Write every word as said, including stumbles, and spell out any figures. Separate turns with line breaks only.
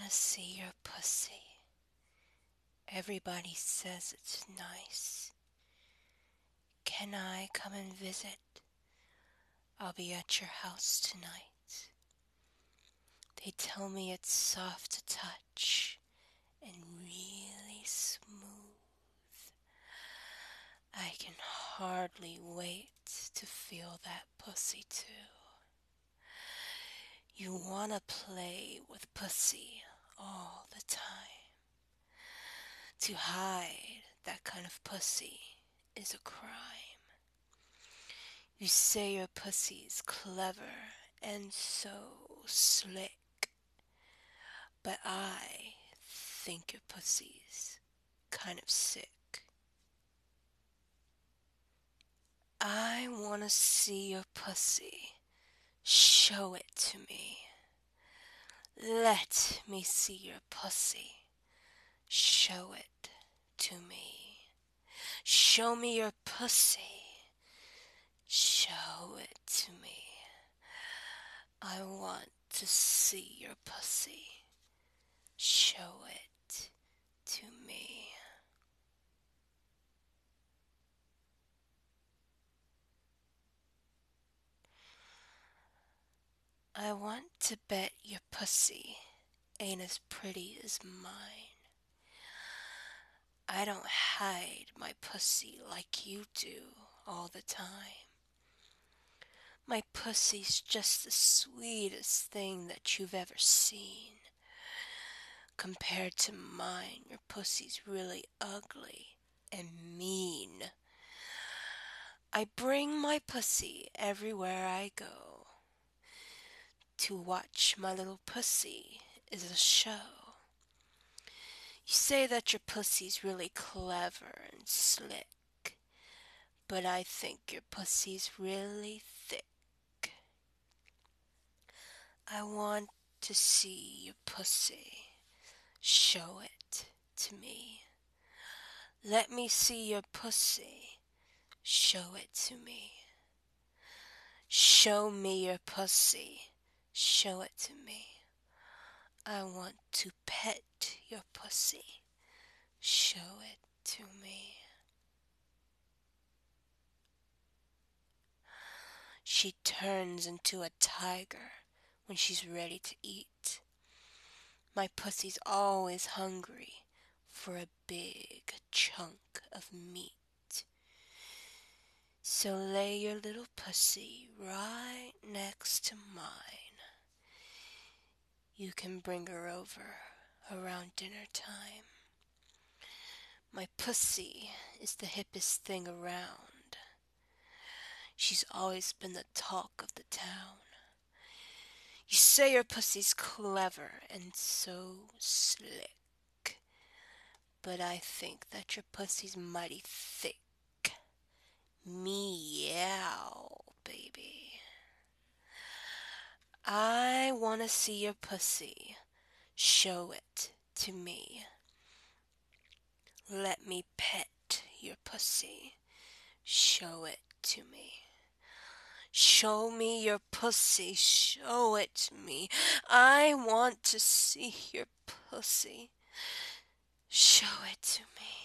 wanna see your pussy. Everybody says it's nice. Can I come and visit? I'll be at your house tonight. They tell me it's soft to touch and really smooth. I can hardly wait to feel that pussy too. You wanna play with pussy all the time. To hide that kind of pussy is a crime. You say your pussy's clever and so slick, but I think your pussy's kind of sick. I wanna see your pussy. Show it to me. Let me see your pussy. Show it to me. Show me your pussy. Show it to me. I want to see your pussy. Show it to me. I want to bet your pussy ain't as pretty as mine. I don't hide my pussy like you do all the time. My pussy's just the sweetest thing that you've ever seen. Compared to mine, your pussy's really ugly and mean. I bring my pussy everywhere I go. To watch my little pussy is a show. You say that your pussy's really clever and slick, but I think your pussy's really thick. I want to see your pussy. Show it to me. Let me see your pussy. Show it to me. Show me your pussy. Show it to me. I want to pet your pussy. Show it to me. She turns into a tiger when she's ready to eat. My pussy's always hungry for a big chunk of meat. So lay your little pussy right next to mine. You can bring her over around dinner time. My pussy is the hippest thing around. She's always been the talk of the town. You say your pussy's clever and so slick, but I think that your pussy's mighty thick. Meow, baby. I wanna see your pussy. Show it to me. Let me pet your pussy. Show it to me. Show me your pussy. Show it to me. I want to see your pussy. Show it to me.